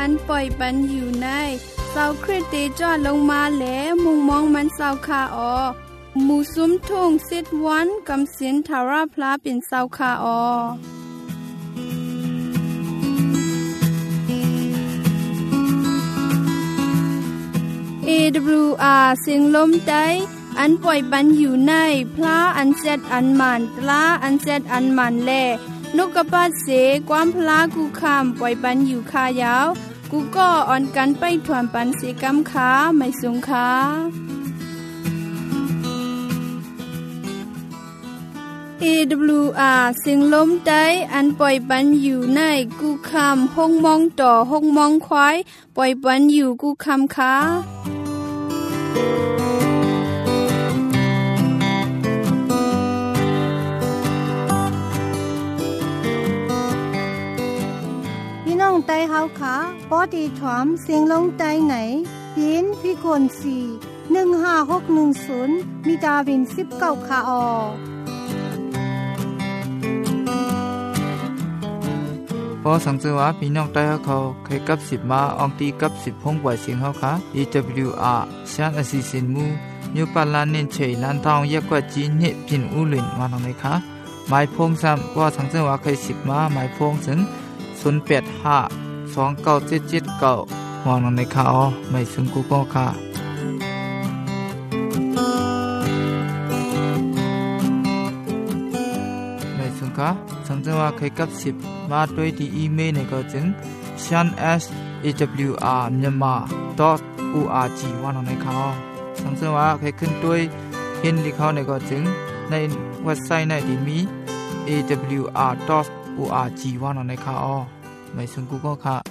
อันปล่อยปันอยู่ในเศร้าคริสเตจอดลงมาแลมุงมองมันเศร้าคาออหมู่ซุ้มทุ่งซิดวันกำสินทาราพลาเป็นเศร้าคาออAWR เสียงลมใจอันปล่อยปันอยู่ในพระอันเซดอันมันตลาอันเซดอันมันแลนกกระปาเสความพลากูคำปล่อยปันอยู่คายาวกูก็อ่อนกันไปถวนปันเสกำขาไม่สงขาAWR เสียงลมใจอันปล่อยปันอยู่ในกูคำห้องมองต่อห้องมองควายปล่อยปันอยู่กูคำขาพี่น้องไต้เฮาค่ะปอดีถอมเสียงลงไต้ไหนปีนพี่คน4156110มีดาวิน19ค่ะออพอสังเกตว่าพี่น้องใต้เขาเคยกับ10มาอองตีกับ10ห้องปล่อยเสียงเฮาค่ะ AWR ชานอสิสินมูยูปาลานเนนเชยลานทองยะกว่าจีนเนพินอูลินมาทางไหนคะหมายพงซ้ำว่าสังเกตว่าเคย10มาหมายพงถึง08529779มองทางไหนคะอ๋อไม่ซึ่งกูก็ค่ะไม่ซึ่งค่ะสังเกตว่าเคยกับ10มาด้วยที่อีเมลในก็จึง shan@awr.myanmar.org ว่าทางไหนคะสังเกตว่าเคยขึ้นด้วยเห็นลิเขาในก็จึงในเว็บไซต์ในที่มี awr.org ว่าทางไหนคะอ๋อไม่ซึ่งกูก็ค่ะ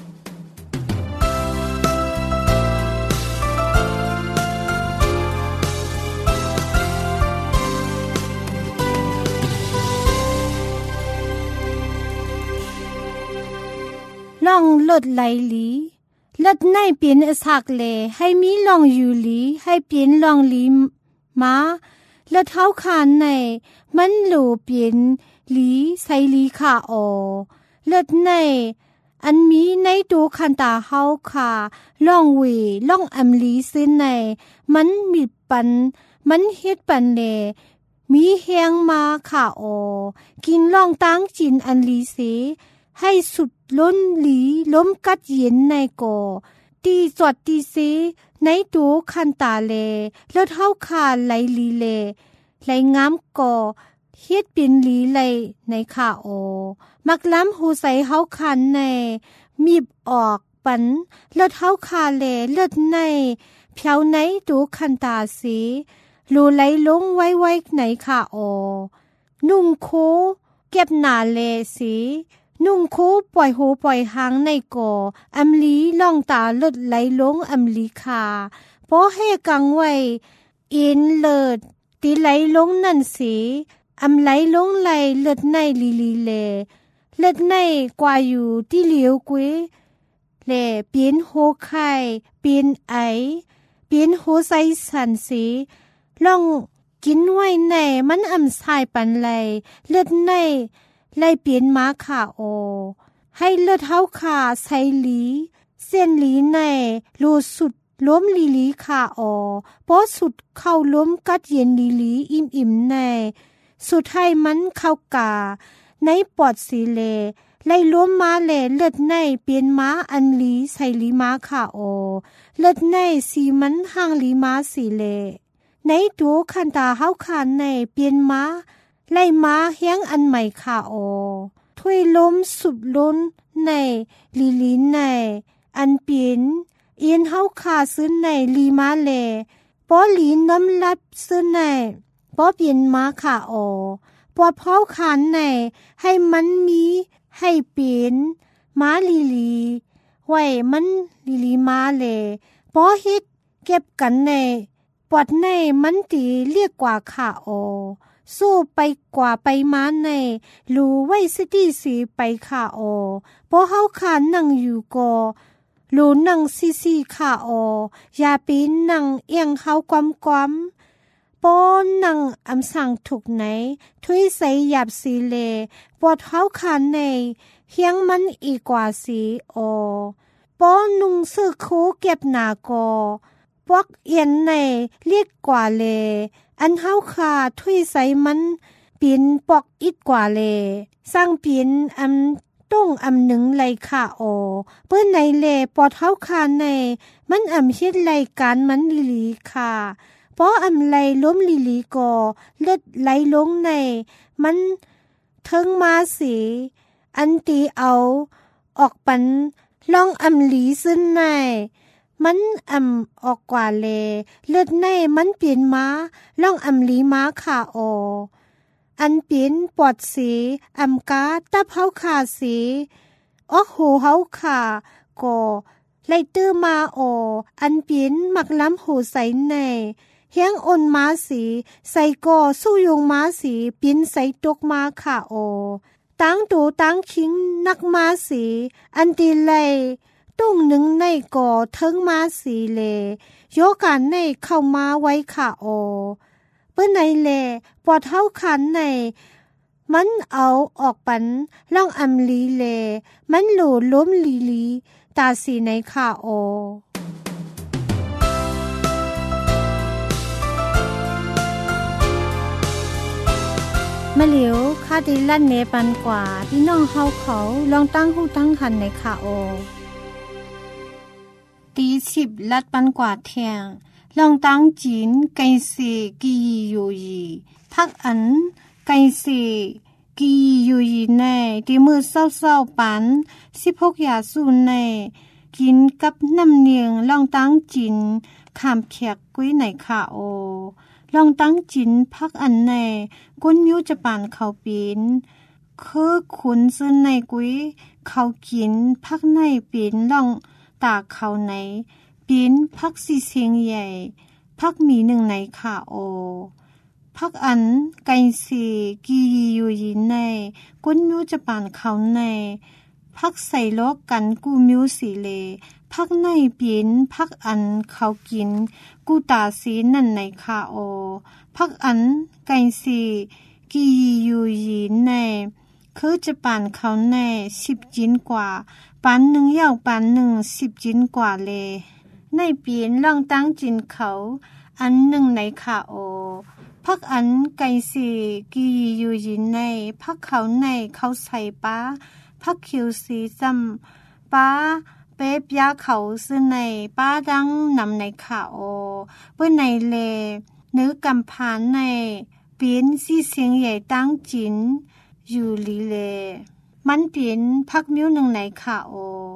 ล่องลดไหลหลีลดในเปลี่ยนอสักเลให้มีล่องอยู่หลีให้เปลี่ยนล่องหลีมาลดเท้าคานในมันหลูเปลี่ยนหลีใส่หลีขาออลดในอันมีในดูคันตาเฮาค่ะล่องเวล่องอำลีซึ่งในมันมีปันมันเฮ็ดปันเลมีแฮงมาค่ะออกินล่องตั้งจินอันลีเสให้สุดล้นหลีล้มกัดเย็นในก่อตีจอดตีเสในดูคันตาเลแล้วเท้าขาไหลลีเลไหลงามก่อเฮ็ดเป็นหลีไหลในขาออมักล้ำหูใสเฮาคันในมีบออกปันเลือดเท้าขาเลเลือดในเพียวในดูคันตาเสรูไหลลงไว้ในขาออนุ่งโคเก็บหนาเลสีนุ่งคูปล่อยหูปล่อยหางในก่ออำลีล่องตาลดไหลลงอำลีคาเพราะให้กังไว้เอ็นเลิดตีไหลลงนั่นสีอำไหลลงไหลเลิดในลีเลเลิดในกว่าอยู่ที่เหลียวกุ้ยแล่เปลี่ยนโหไข่เปลี่ยนไอเปลี่ยนโหใสสันสีล่องกินไว้ในมันอำสายปันไหลเลิดในไล่เปลี่ยนม้าขาโอให้เลือดเท้าขาใส่หลีเส้นหลีในโลสุดล้มลีขาโอเพราะสุดเข้าล้มกัดเย็นลีอิ่มในสุดให้มันเข้ากาในปอดสีเลไล่ล้มม้าเลเลือดในเปลี่ยนม้าอันลีใส่ลีม้าขาโอเลือดในสีมันห่างลีม้าสีเลในตัวคันตาเฮาคานในเปลี่ยนม้าไล่ม้าเฮียงอันใหม่ค่ะโอถ้วยล้มสุบล้นในลีในอันเปลี่ยนเอียนเฮาขาซื้อในลีม้าแลป้อหลีน้ำลับซื้อในป้อเปลี่ยนม้าค่ะโอปอดเผาขานในให้มันมีให้เปลี่ยนม้าลีไว้มันลีม้าแลป้อเฮ็ดเก็บกันในปอดในมันตีเรียกกว่าค่ะโอสู้ไปกว่าไปมาในรู้ไว้สิที่สีไปค่ะโอเพราะเฮาขานั่งอยู่ก็รู้นั่งซีค่ะโออย่าปีนนั่งเอียงเฮาความป้อนนั่งอำสั่งถูกไหนทุยใส่หยาบสีเลปวดเฮาขาในเฮียงมันอีกกว่าสีโอปป้อนุงซื้อโคเก็บหนาก็พวกเอียนในเรียกกว่าเลอันเฮาคาถุยใส่มันปีนปอกอิดกว่าเลสร้างปีนต้งหนึ่งไหลค่ะโอเปิ้นในเลปอดเฮาคาในมันเฮ็ดไหลการมันลีค่ะเพราะไหลล้มลีก็เลือดไหลลงในมันเทิงมาสีอันตีเอาออกปันลองหลีซึ่นในมันออกกว่าเลเลือดในมันเปลี่ยนมาลองหลีมาค่ะโออันเปลี่ยนปอดสีกาตับเฮาขาสีออกหูเฮาขาก็ไล่ตื้อมาโออันเปลี่ยนมักล้ำหูใสในเฮียงอ่อนมาสีใส่ก็สู้ยงมาสีเปลี่ยนใส่ตกมาค่ะโอตั้งตูตั้งคิงนักมาสีอันตีไล่ตุ้งหนึ่งในก่อเทิงมาสีเลโยกันในเข้ามาไว้ค่ะโอเปิ้นในเลปอดเท้าคันในมันเอาออกปันล่องลีเลมันหลูล้มลีตาสีในค่ะโอมะเหลียวคาดิลั่นเนปันกว่าพี่น้องเฮาเขาลองตั้งหูตั้งคันในค่ะโอตี10ลัดปันกว่าแทงลองตั้งจีนไกเสกีอยู่ยีพักไกเสกีอยู่ยีในที่มือเศร้าๆปัน16ยาสูนในกินกับน้ำเนียงลองตั้งจีนขามแขกกุ้ยไหนค่ะโอลองตั้งจินพักในก้นมิวจะปานเขาปีนคือขุนซึ่นในกุ้ยเขากินพักในปีนลองตาเขาไหนปีนพักสีเสียงใหญ่พักมีหนึ่งในค่ะโอพักไก่สีกีอยู่ยินในก้นมิวจะปานเขาในพักใส่ล้อกันกูมิวสีเลพักในปีนพักเขากินกูตาสีนั่นในค่ะโอพักไก่สีกีอยู่ยีนในคือจะปานเขาใน10จินกว่าปานหนึ่งยาวปานหนึ่ง10จินกว่าเลในปีนลองตั้งจินเขาหนึ่งในค่ะโอพักไก่สีกีอยู่ยีนในพักเขาในเขาใส่ป้าพักคิวสีจำป้าเป๊บยาเขาซึ่งในป้าดังนำในข่าวเพื่อในเลนึกกำพานในเปลี่ยนสีเสียงใหญ่ตั้งจินอยู่ลีเลมันเปลี่ยนพักมิ้วหนึ่งในข่าว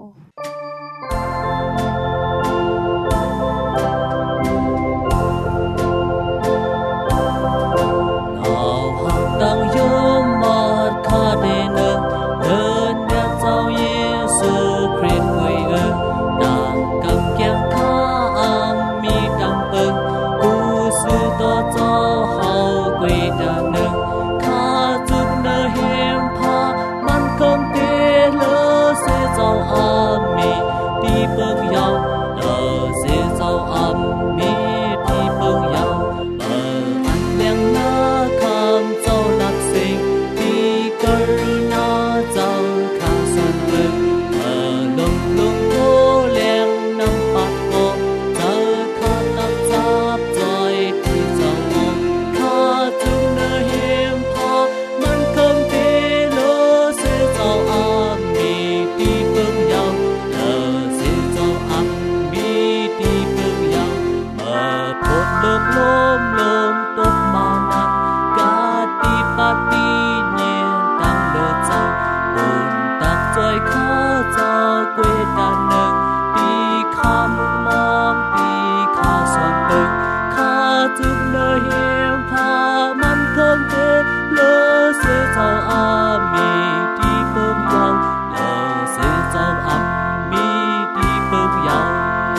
ดังยมมาคาเดนเดินแนวเจ้าเยซูคริสต์ไว้ดังกับแก้มข้ามีดังกูสื่อต่อเจ้าเฮาไว้ดังหนึ่งข้าจุดเนเห็มพามันคงเตเลเสเจ้ามีตีเปิกยาวเสเจ้ามีตีเปิกยาวเลี้ยงหน้าคำเจ้าลักสิ่งที่กรุณาเจ้าข้าสันเบิกลงโกเลี้ยงน้ำปัดโกเจ้าข้าตักจับใจที่เจ้ามองข้าจุดเนเห็มพอมันคงเตโลเสเจ้ามีตีเปิกยาวเสเจ้ามีตีเปิกยาวพดเลิกลมตกมานักกาตีปาตีเนียนตั้งเลิศเจ้าบุญตักใจข้าเจ้าเกวดาหนึ่งปีข้ามุมองปีข้าสอนเบิกข้าจุดเนเหียมพามันคงเตเลเสเจ้ามีตีเปิกยาวเลเสเจ้ามีตีเปิกยาว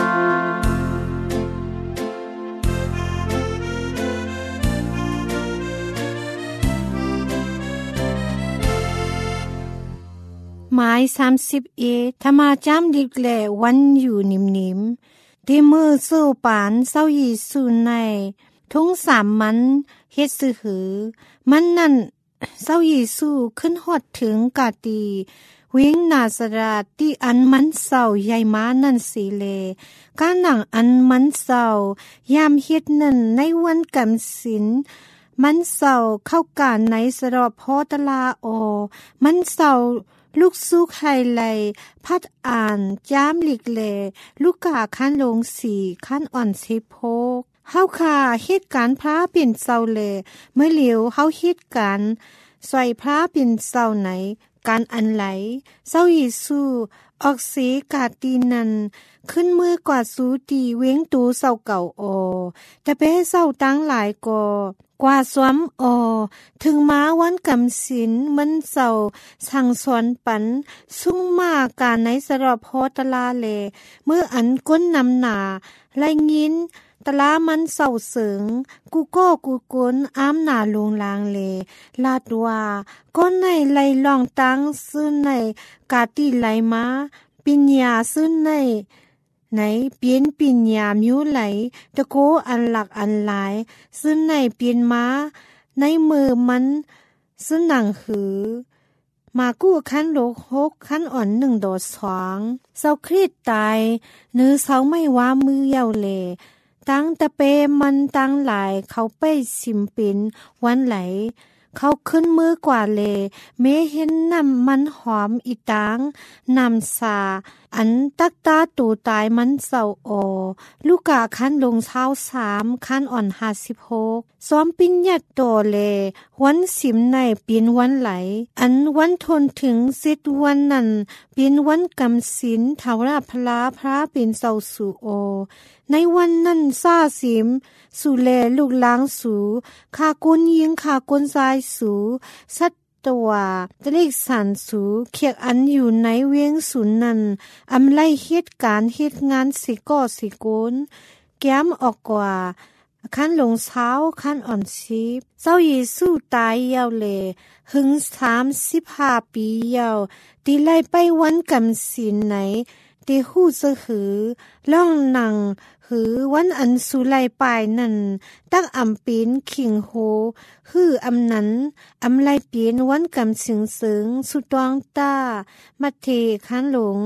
หมาย30ธรรมาจำดิกแลวันอยู่นิ่มๆที่มือสู้ปานเศร้ายีสูในทุ่ง3มันเฮ็ดซื้อหือมันนั่นเจ้าเยซูขึ้นฮอดถึงกาตีวิ่งนาซาราที่อันมันเศร้าใหญ่มานั่นสิเลกาหนังอันมันเศร้ายามเฮ็ดนั่นในวันกำศีลมันเศร้าเข้าการในสรอบพอตลาออมันเศร้าลูกสุกไฮไลพัดอ่านจ้ามหลีกเลลูกกาคันลง4คันอ่อน10โพกเฮาค่ะเหตุการณ์พระเป็นเศร้าเลเมื่อเหลียวเฮาเหตุการณ์ใส่พระเป็นเศร้าไหนการอันไหลเจ้าเยซูออกเสกาตีนันขึ้นมือกว่าสูตีเว้งตูเศร้าเก่าอแต่เป้เศร้าตั้งหลายกว่าสวมถึงม้าวันกำศีลมันเศร้าสั่งสอนปันสุ่งมาการในสรอบพอตลาเลเมื่ออันก้นนำหนาไล่ยินตลามันเศร้าเสิงกูกนอ้ามหนาลงลางเลลาดว่าก้นในไล่ลองตั้งซึ่งในกาตีไหลมาปิญญาซึ่งในเปลี่ยนปิญญามิวไหลตะโกอันหลักอันหลายซึ่งในเปลี่ยนมาในมือมันซึ่งหนังหือมากู้ขั้นโลก6ขั้นอ่อน1โดด2เศร้าครีดตายเนื้อเศร้าไม่ว่ามือเยาเลตั้งตะเปมันตั้งหลายเขาไปสิมปินวันไหลเขาขึ้นมือกว่าเลเมเห็นน้ำมันหอมอีตางน้ำสาอันตักตาตูตายมันเศร้าลูกกาคันลงเช้า3คันอ่อน56ซ้อมปิญญาโตเลวันสิมในปีนวันไหลอันวันทนถึง10วันนั้นปีนวันกำศีลเทาราพลาพระเป็นเศร้าสู่ในวันนั้นซาสิมสู่แลลูกล้างสู่คากุนยิงคากุนทรายสู่สัตตัวตะเล็กสันสูเขียกอันอยู่ในเวียงศูนย์นั้นอำไล่เหตุการณ์เหตุงานสิก่อสิโกนแก้มออกกว่าคันลงเช้าคันอ่อนชีพเจ้าเยซูตายยาวเลหึง35ปียาวตีไล่ไปวันกำศีลไหนตีหู้จะหือล่องหนังหือวันอันสุไลปายนั่นตักอำปีนขิงโหหืออำนั้นอำไลปีนวันกำสิงเสิงสุตวงตามัทเทคันหลง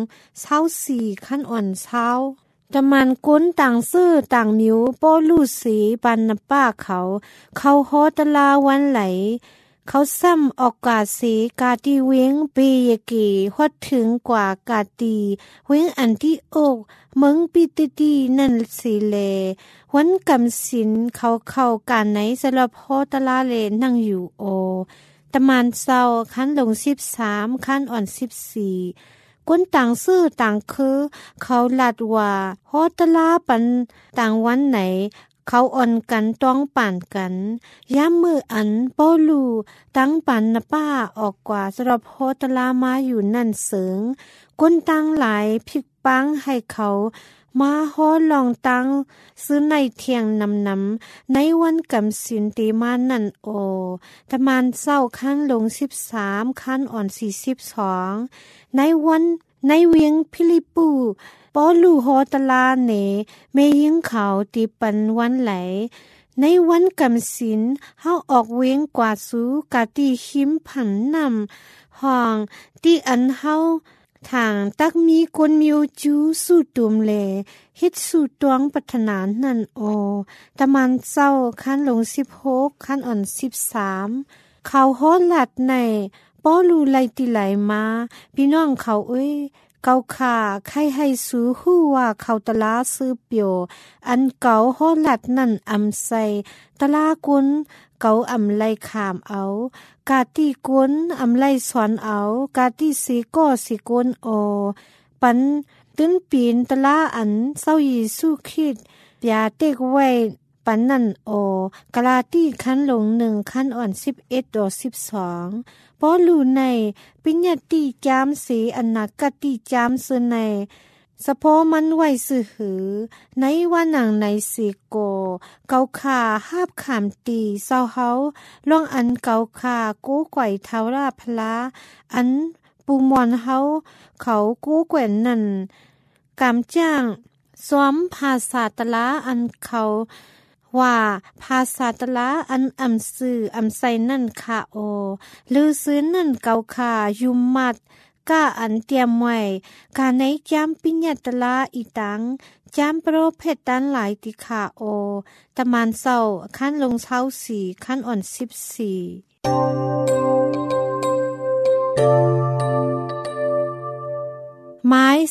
24คันอ่อนเช้าตะมันก้นต่างซื่อต่างมิวโปลูสีปันนป้าเขาฮอตลาวันไหลเขาซ้ำออกกาสีกาตีเว้งเปยกีฮอดถึงกว่ากาตีเว้งอันที่อกเมืองปิตตีนั่นสิเลวันกำศีลเขาการไหนสำหรับพอตลาเลนั่งอยู่ตะมันเศร้าคันลง13คันอ่อน14ก้นต่างซื่อต่างคือเขาลัดว่าฮอตลาปันต่างวันไหนเขาอ่อนกันต้องป่านกันย้ำมืออันเป้าลูตั้งปันนป้าออกกว่าสำหรับโฮตลามาอยู่นั่นเสริงก้นตั้งหลายพลิกปังให้เขามาฮอลองตั้งซื้อในเทียงนำในวันกำศีลตีมานั่นตะมานเศร้าขั้นลง13ขั้นอ่อน42ในเวียงฟิลิปปูปอลูโฮตลาเนเมยิงเขาตีปันวันไหลในวันกำศีลเฮาออกเวียงกว่าสูกาตีหิมผันนำห้องตีอันเฮาทางตักมีคนมิวจูสู่ตุมเลเฮ็ดสู่ตวงปัฒนานั่นตะมันเศร้าคันลง16คันอ่อน13เขาฮอดลัดในปอลูไลติไหลมาพี่น้องเขาเกาขาใครให้สูฮู้ว่าเขาตลาซื้อเปียวอันเก่าฮอดลัดนั่นอำใส่ตลากุนเกาอำไลขามเอากาตีกุนอำไลสอนเอากาตีสีก็สิกุนปันตึ้นปีนตลาอันเศร้ายีสู้คิดยาเต็กไว้ปันนั่นกลาตีคันลง1คันอ่อน11ดอ12ปอลูในปิญญาติจามสีอนนากติจามสือในสะโพมันไว้สือหือในว่าหนังในสีโกเกาขาหาบขามตีเศร้าเฮาล่องอันเกาขากู้ไกวเท้าราพลาอันปูมอนเฮาเขากู้แกว่นนั่นกำจ้างซ้อมภาษาตลาอันเขาว่าภาษาตละอันอำซื่ออำใส่นั่นค่ะโอหรือซื้อนั่นเก่าค่ะยุมมัดก้าอันเตรียมไว้กาในจำปิญญาตละอีตังจำโปรเพชตันหลายติค่ะโอตะมานเศร้าขั้นลงเช้า4ขั้นอ่อน14หมาย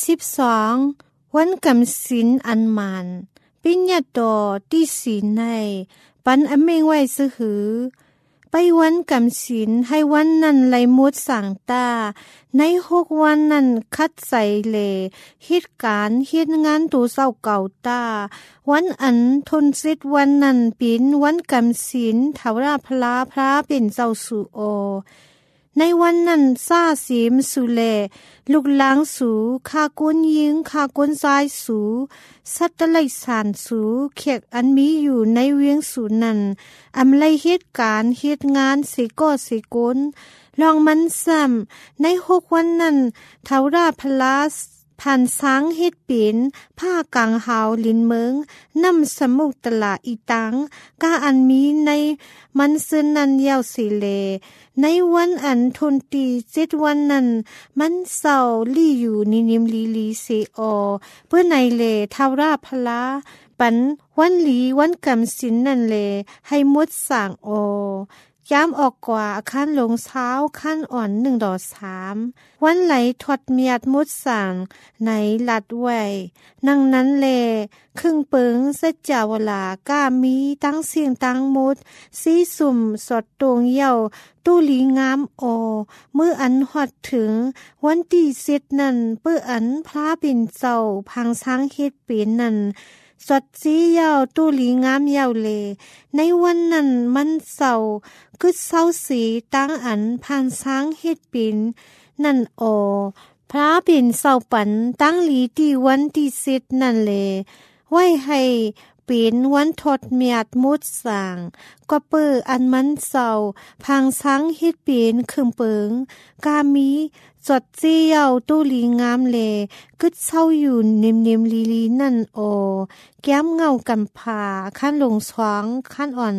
32วันกำศีลอันมันปิญญาโตที่ศีลในปันอเมงไว้ซะหือไปวันกำศีลให้วันนั้นไหลมุดสั่งตาใน6วันนั้นคัดใส่เลเหตุการณ์เหตุงานตูเศร้าเก่าตาวันอันทนสิทธิ์วันนั้นปินวันกำศีลเถาราพลาพระเป็นเจ้าสู่โอในวันนั้นซาสีมสุเลลูกล้างสูคากุนยิงคากุนซ้ายสูสัตตะไลสานสูเขกอันมีอยู่ในเวียงสูนั้นอำไลเหตุการณ์เหตุงานสิก็สิกุนลองมันซ้ำใน6วันนั้นเทาราพลาผ่านสังเฮ็ดปินผ้ากางหาวลินเมืองนำสมุกตลาอีตังกาอันมีในมันซึนนันยาวสิเลในวันอันทนตี7วันนั้นมันเศร้าลี่อยู่นินิมลีลีเซอเพื่อในเลเทาราพลาปันวันลีวันกำศีลนั่นเลให้มุดสร้างโอย้ำออกกว่าขั้นลงเช้าขั้นอ่อน1-3วันไหลทอดเมียดมุดสั่งในลัดไว้นังนั้นแลครึ่งเปิงเสจาวลาก้ามีตั้งเสียงตั้งมุดสีสุ่มสดตรงเย่าตู้หลีงามโอเมื่ออันหอดถึงวันที่7นั้นเปื้ออันพระปิ่นเจ้าพังช้างเฮ็ดเป็นนั้นสดสียาวตู้หลีงามยาวเลในวันนั้นมันเศร้ากึดเศร้าสีตั้งอันผ่านช้างเฮ็ดปินนั่นโอพระปิ่นเศร้าปันตั้งหลีที่วันที่7นั่นเลไว้ให้เป็นวันทดเมียดมุดสร้างก็เปิดอันมันเศร้าพังช้างเฮ็ดเป็นคึมเปิงกามีจดเจียวตู้หลีงามเลกึดเศร้าอยู่เนมลีลีนั่นโอแก้มเงากำผาขั้นลงสองขั้นอ่อน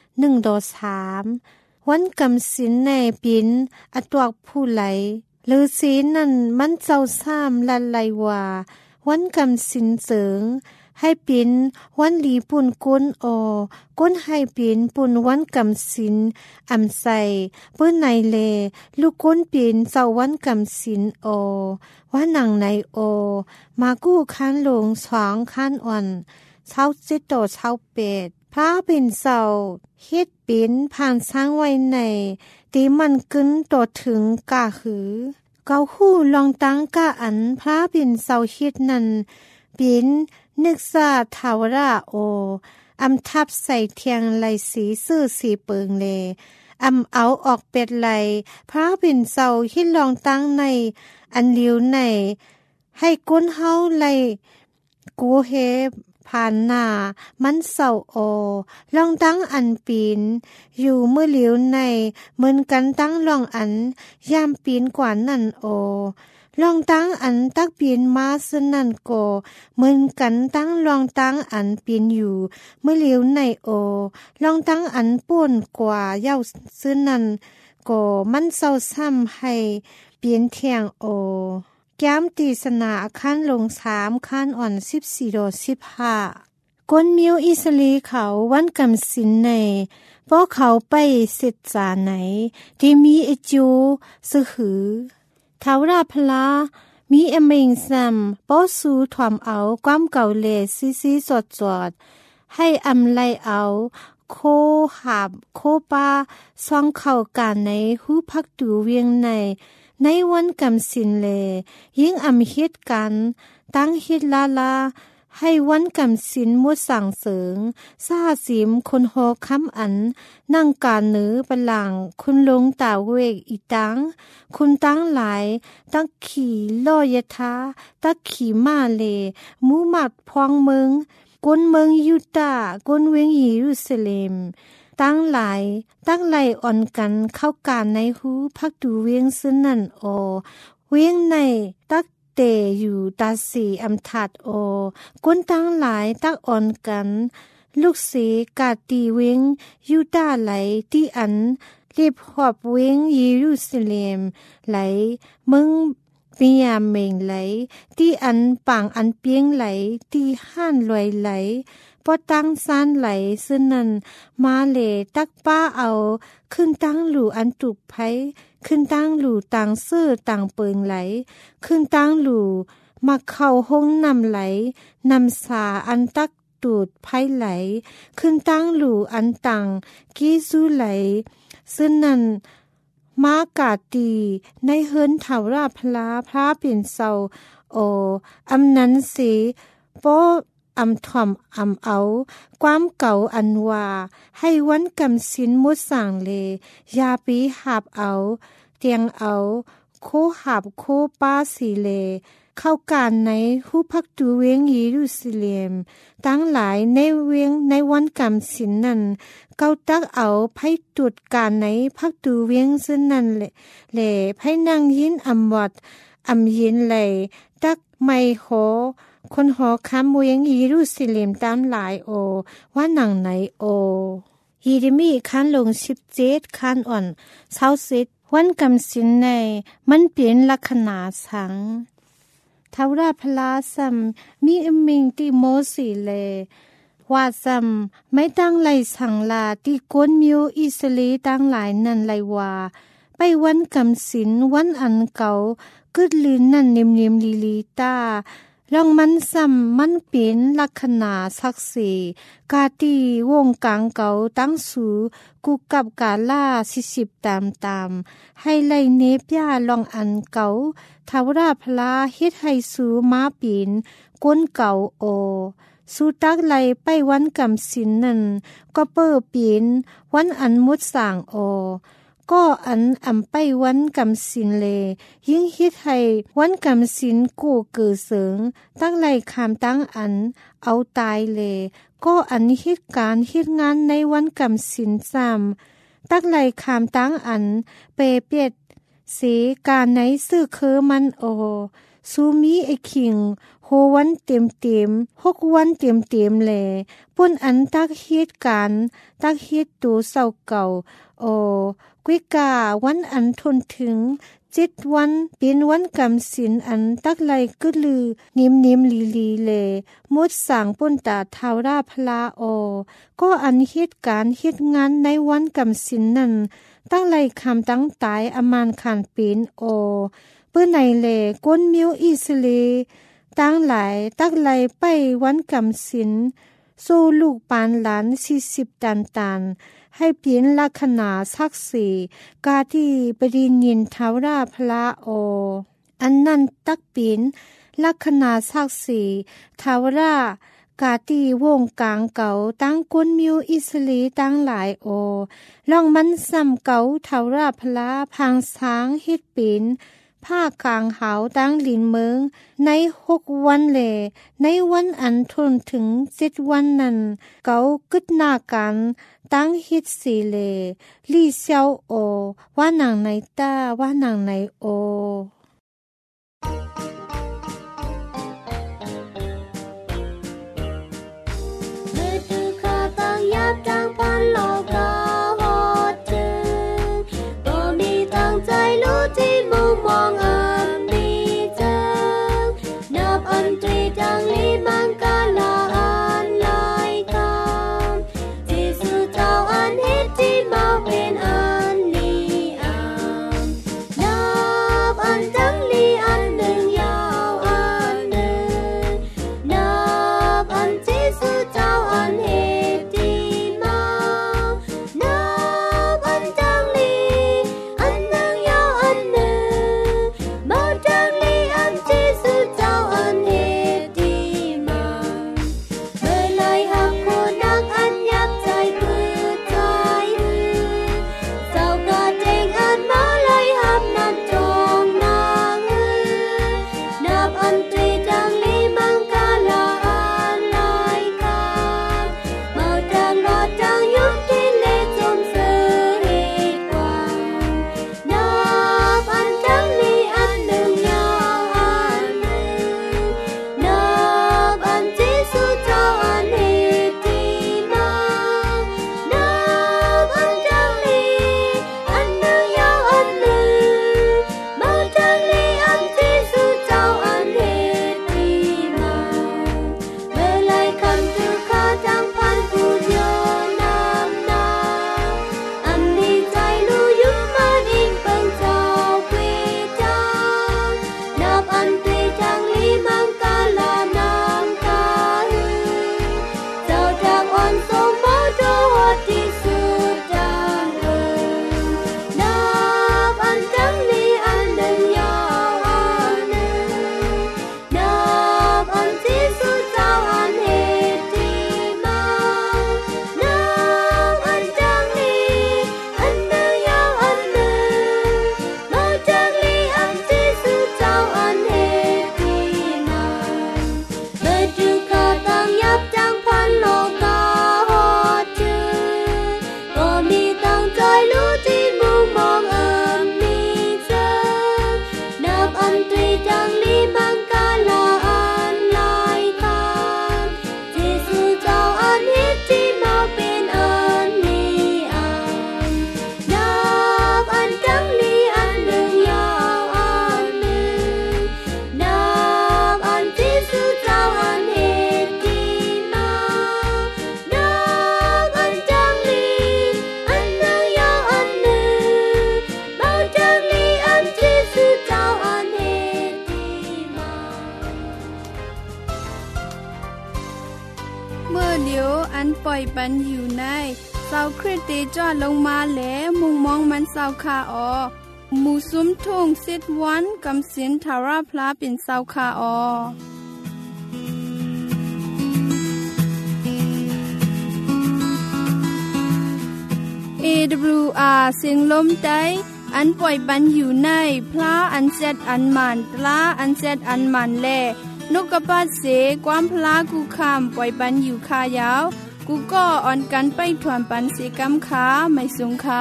1-3วันกำศีลในปินอตวกผู้ไหลหรือศีลนั่นมันเจ้าซ้ำลันไหลว่าวันกำศีลเสริงให้เป็นวันหลีปุ่นก้นโอก้นให้เป็นปุ่นวันกำศีลอำใส่เปิ้นในเลลูกก้นเป็นเจ้าวันกำศีลโอว่าหนังในโอมากู้คันลง2คันอ่อนเช้า7ต่อเช้า8พระเป็นเจ้าเฮ็ดเป็นผ่านสร้างไว้ในตีมันกึ้นต่อถึงกะหือเกาหู้ลองตั้งกะอันพระเป็นเจ้าเฮ็ดนั้นเป็นนึกษาทาวราโออำทับใส่เทียงไหลสีซื่อสีเปิงเลอำเอาออกเป็ดไหลพระเป็นเจ้าเฮ็ดลองตั้งในอันเลียวในให้ก้นเฮาไหลกูเฮผ่านหน้ามันเศร้าโอลองตั้งอันปีนอยู่เมื่อเหลียวในเหมือนกันตั้งลองอันยามปีนกว่านั่นโอลองตั้งอันตักปีนมาสนั่นโกเหมือนกันตั้งลองตั้งอันปีนอยู่เมื่อเหลียวในโอลองตั้งอันป่วนกว่าเย้าซึ่งนั่นโกมันเศร้าซ้ำให้เปลี่ยนเทียงโอแก้มตีสนาขั้นลง3ขั้นอ่อน14-15ก้นมิวอิสลีเขาวันกำศีลในเพราะเขาไปเสร็จจาไหนที่มีไอจูสะหือเทาราพลามีอเมงซัมป้อสูถ่วมเอาความเก่าเลซีสดให้อำไลเอาโคหับโคปาซ่องเข้ากันในหูพักดูเวียงในวันกำศีลเลยิ่งอำเฮ็ดกันตั้งเฮ็ดลาให้วันกำศีลมุดสั่งเสริงซาสิมคนโฮคำอันนั่งการเนือปลังคุณลงตาเวกอีตังคุณตั้งหลายตักขี่ลอยทาตักขี่มาเลมูมัดพองเมืองกวนเมืองยูดาห์กวนเวียงเยรูซาเล็มตั้งหลายตั้งไหลอ่อนกันเข้าการในหูพักดูเวียงซึ่งนั่นโอเวียงในตักเตอยู่ตาสีอำทัดโอก้นตั้งหลายตักอ่อนกันลูกเสกาตีเวงยูดาไหลที่อันเรียบหอบเวงเยรูซาเล็มไหลมึงเปียเมงไหลที่อันปางอันเปียงไหลที่ห้านลอยไหลพอตั้งซานไหลซึ่งนั้นมาเลตักป้าเอาขึ้นตั้งหลู่อันตุกไผขึ้นตั้งหลู่ต่างเสื้อต่างเปิงไหลขึ้นตั้งหลู่มาเข้าห้องนำไหลนำสาอันตักตูดไผไหลขึ้นตั้งหลู่อันต่างกีซูไหลซึ่งนั้นมากาตีในเฮิรนเถาราพลาพระเปลี่ยนเศร้าโออำนั้นสิโปอำถ่อมอำเอาความเก่าอันว่าให้วันกำสินมุดสั่งเลยาปีหาบเอาเตียงเอาโคหาบโคป้าสีเลเข้าการในหูพักดูเวงเยรูซาเล็มตั้งหลายในเวงในวันกำสินนั้นเก้าตักเอาไพ่ตุดการในพักดูเวงซึ่งนั้นแหล่ไพ่นางยินอำวัดอำยินไหลตักไม่โหคนหอคำเวงเยรูซาเล็มตามหลายโอว่าหนังไหนโอเยเรมีคันลง17คันอ่อน20วันกำสินในมันเปลี่ยนลักษณะสังทาวราพลาซัมมีอมิงติโมสีเลว่าซัมไม่ตั้งไหลสังลาที่ก้นมิวอิสลีตั้งหลายนั่นไหลว่าไปวันกำสินวันอันเก่ากึดลืนนั่นเนียมลีลีตาลองมันซ้ำมันเป็นลักษณะศักดิ์ศรีกาตีวงกลางเก่าตั้งสูกูกับกาล่า40ตามให้ไล่เนปยาลองอันเก่าทาวราพลาเฮ็ดให้สูมาปีนก้นเก่าโอสูตักไล่ไปวันกำสินนั่นก็เปิ้ปีนวันอันมุดสางโอก็อันอำไปวันกำสินเลยิ่งเฮ็ดให้วันกำสินกูเกิดเสริงตั้งไล่คามตั้งอันเอาตายเลก็อันเหตุการณ์เฮ็ดงานในวันกำสินซ้ำตั้งไล่คามตั้งอันเปเปียดเสการในซื้อคือมันโอซูมีไอคิงโฮวันเต็ม6วันเต็มแลป่นอันตักเหตุการณ์ตักเฮ็ดตัวเศร้าเก่าโอกุยกาวันอันทนถึง7วันเป็นวันกำสินอันตักไลกึลือนิมลีเลมดสางป่นตาทาวราพลาโอก็อันเหตุการณ์เฮ็ดงานในวันกำสินนั้นตั้งไลคำตั้งตายอมานขันเป็นโอเปื้อในเลก้นมิวอิสเลตั้งหลายตักไลไปวันกำสินโซลูกปานหลาน40ตันให้เปลี่ยนลักษณะศักดิ์ศรีกาที่ปริญินทาวราพลาโออันนั้นตักเปลี่ยนลักษณะศักดิ์ศรีทาวรากาที่วงกลางเก่าตั้งก้นมิวอิสลีตั้งหลายโอลองมันซ้ำเก่าทาวราพลาพังช้างเฮ็ดเป็นผ้ากลางหาวตั้งลินเมืองใน6วันแลในวันอันทนถึง7วันนั้นเกากึดหน้ากันตั้งฮิตสีเลลี่เซียวโอว่าหนังในตาว่าหนังในโอตั้งพันโลกาโหดถึงก็มีตั้งใจรู้ที่มุมมองอันมีเจิงนับอันตรีดังลีมังกาลาอันลายคำที่สุดเจ้าอันฮิตที่มาเป็นอันนี้นับอันปล่อยปันอยู่ในเศร้าคริสเตจอดลงมาแหลมุงมองมันเศร้าคาออหมู่ซุ้มทุ่งซิดวันกำสินทาราพลาเป็นเศร้าคาออAWR เสียงลมใจอันปล่อยปันอยู่ในพระอันเซดอันมันตลาอันเซดอันมันแลนกกระปัดเสความพลากูคำปล่อยปันอยู่คายาวกูก็อ่อนกันไปถวนปันเสกำขาไม่สงขา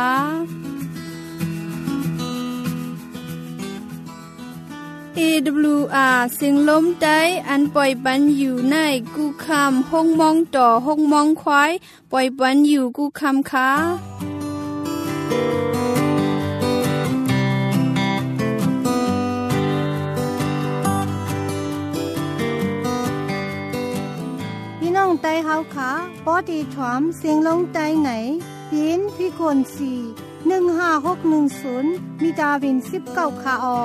AWR เสียงลมใจอันปล่อยปันอยู่ในกูคำห้องมองต่อห้องมองควายปล่อยปันอยู่กูคำขาน้องไตเฮาขาปอดีถวมเสียงลงไตไหนปีนพี่คน4156110มีดาวิน19คาออ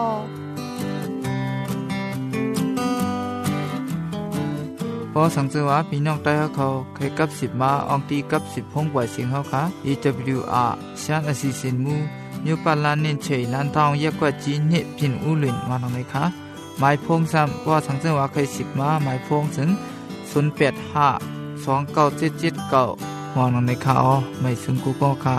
พอสังเกตว่าพี่น้องไต้เขาเคยกับ10มาอองตีกับ10ห้องปล่อยเสียงเขาค่ะ AWR ชานอสิสินมูนิวปาลานเน้นเฉยลันทองแยกกว่าจีนเนี่ยพินอุลินมาหน่อยค่ะหมายพงซ้ำพอสังเกตว่าเคย10มาหมายพงถึง08529779หัวหน่อยค่ะอ๋อไม่ซึ่งกูก็ค่ะ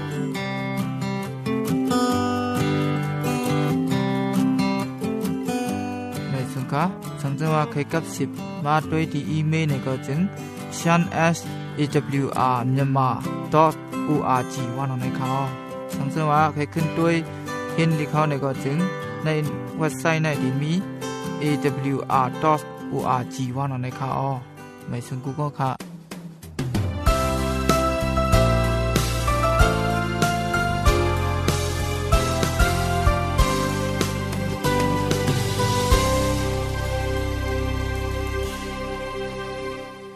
ไม่ซึ่งค่ะสังเกตว่าเคยกับ10มาด้วยที่อีเมลเนี่ยก็จึง shan@awr.myanmar.org ว่าหน่อยค่ะอ๋อสังเกตว่าเคยขึ้นด้วยเห็นที่เขาเนี่ยก็จึงในเว็บไซต์ในที่มี awr.org ว่าหน่อยค่ะอ๋อไม่ซึ่งกูก็ค่ะ